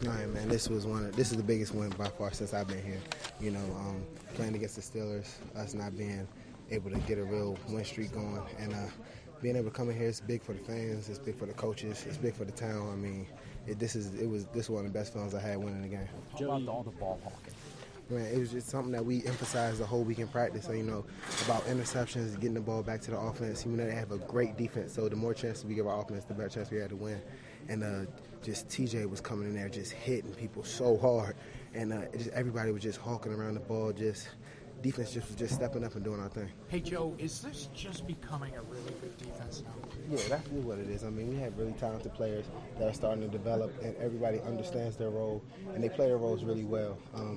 All right, man. This is the biggest win by far since I've been here. You know, playing against the Steelers, us not being able to get a real win streak going, and being able to come in here, it's big for the fans, it's big for the coaches, it's big for the town. I mean, this was one of the best feelings I had winning the game. How about all the ball hawking? Man, it was just something that we emphasized the whole week in practice. So, you know, about interceptions, getting the ball back to the offense. You know, they have a great defense, so the more chances we give our offense, the better chance we had to win. And just TJ was coming in there just hitting people so hard. And everybody was just hawking around the ball, defense was just stepping up and doing our thing. Hey, Joe, is this just becoming a really good defense now? Yeah, that's really what it is. I mean, we have really talented players that are starting to develop, and everybody understands their role, and they play their roles really well.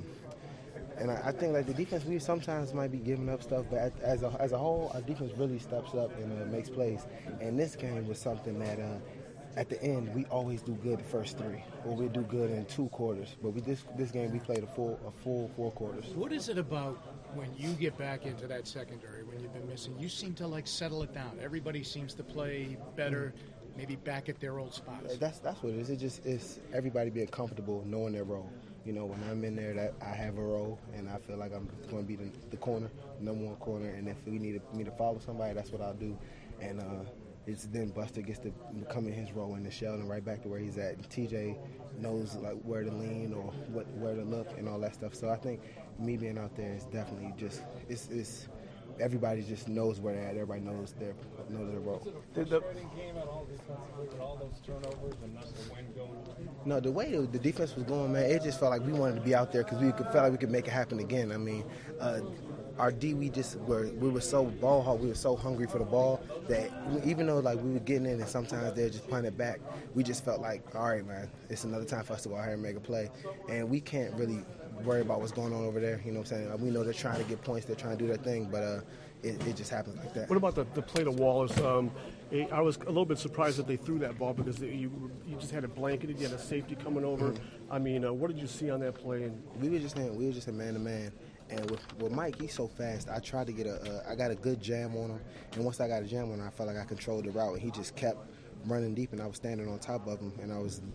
And I think like the defense, we sometimes might be giving up stuff, but as a whole, our defense really steps up and makes plays. And this game was something that at the end we always do good the first three, or we do good in 2 quarters. But this game we played a full 4 quarters. What is it about when you get back into that secondary when you've been missing? You seem to like settle it down. Everybody seems to play better. Maybe back at their old spots. That's what it is. It's everybody being comfortable knowing their role. You know, when I'm in there, that I have a role, and I feel like I'm going to be the corner, number 1 corner. And if we need me to follow somebody, that's what I'll do. And it's then Buster gets to come in his role in the Sheldon right back to where he's at. And TJ knows like where to lean or where to look and all that stuff. So I think me being out there is definitely just it's everybody just knows where they're at. Everybody knows their role. Did the game at all defensively with all those turnovers and not the win going? No, the way the defense was going, man, it just felt like we wanted to be out there because felt like we could make it happen again. I mean, our D, we were so ball hawk, we were so hungry for the ball that even though like we were getting in and sometimes they're just punting it back, we just felt like, all right, man, it's another time for us to go out here and make a play, and we can't really worry about what's going on over there. You know what I'm saying? We know they're trying to get points, they're trying to do their thing, but it just happens like that. What about the play to Wallace? I was a little bit surprised that they threw that ball because you just had it blanketed. You had a safety coming over. Mm-hmm. I mean, what did you see on that play? We were just a man-to-man. And with Mike, he's so fast. I tried to I got a good jam on him. And once I got a jam on him, I felt like I controlled the route. And he just kept running deep, and I was standing on top of him. And I was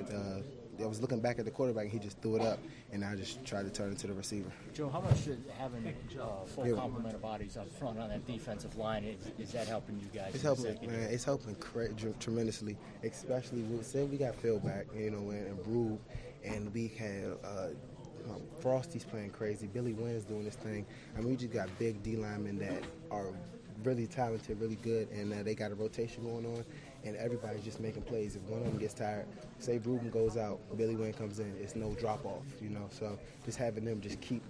looking back at the quarterback, and he just threw it up. And I just tried to turn it to the receiver. Joe, how much should having full complement of bodies up front on that defensive line, is that helping you guys? It's helping, man. It's helping tremendously, especially we got Phil back, you know, and Brew, and we had Frosty's playing crazy. Billy Wynn is doing this thing. I mean, we just got big D linemen that are really talented, really good, and they got a rotation going on, and everybody's just making plays. If one of them gets tired, say Reuben goes out, Billy Wynn comes in, it's no drop-off, you know. So just having them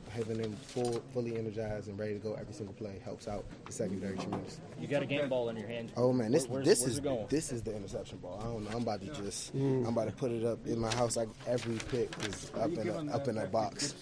fully energized and ready to go every single play helps out the secondary tremendously. You got a game ball in your hand. Oh, man, this is the interception ball. I don't know. I'm about to put it up in my house. Like every pick is up in a box.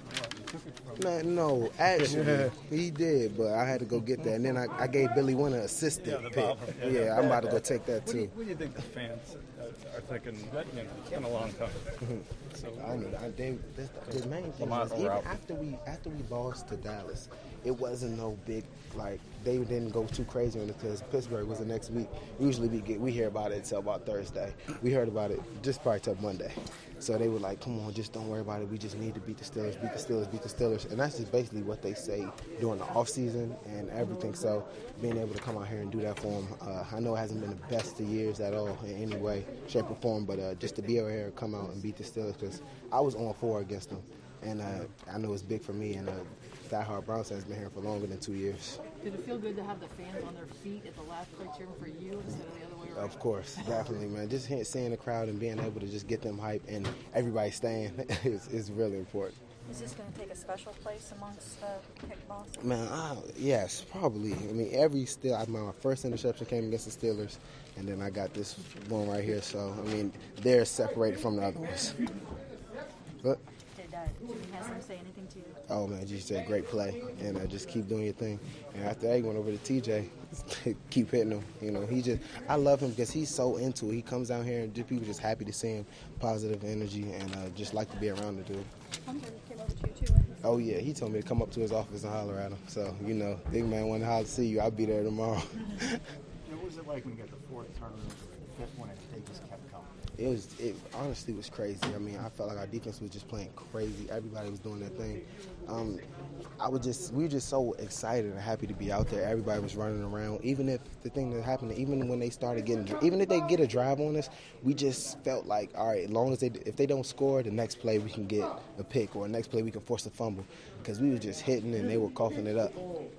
No, actually, he did, but I had to go get that. And then I gave Billy Wynn an assistant pick. Yeah, I'm about to go take that, too. What do you think the fans are thinking? It's been a long time. So, I don't know. The main thing was, even after we lost to Dallas, it wasn't no big, like, they didn't go too crazy on it because Pittsburgh was the next week. Usually we hear about it until about Thursday. We heard about it just probably till Monday. So they were like, come on, just don't worry about it. We just need to beat the Steelers, beat the Steelers, beat the Steelers. And that's just basically what they say during the offseason and everything. So being able to come out here and do that for them, I know it hasn't been the best of years at all in any way, shape, or form, but just to be able here and come out and beat the Steelers, because I was on 4 against them. And I know it's big for me, and diehard Browns has been here for longer than 2 years. Did it feel good to have the fans on their feet at the last play cheering for you instead of the other way around? Of course, definitely, man. Just seeing the crowd and being able to just get them hype and everybody staying is really important. Is this going to take a special place amongst pick boss? Man, yes, probably. I mean, my first interception came against the Steelers, and then I got this one right here. So, I mean, they're separated from the other ones. But Did Jimmy Haslam say anything to you? Oh, man, you said great play, and just keep doing your thing. And after that, he went over to TJ, keep hitting him. You know, I love him because he's so into it. He comes down here, and people just happy to see him, positive energy, and just like to be around the dude. Hunter came over to you, too. Oh, yeah, he told me to come up to his office and holler at him. So, you know, big man wanted to holler to see you. I'll be there tomorrow. What was it like when you got the 4th turnover, the 5th one, and they just kept coming? It honestly was crazy. I mean, I felt like our defense was just playing crazy. Everybody was doing their thing. We were just so excited and happy to be out there. Everybody was running around. Even if the thing that happened, even when they started even if they get a drive on us, we just felt like, all right, as long as if they don't score, the next play we can get a pick, or the next play we can force a fumble, because we were just hitting and they were coughing it up.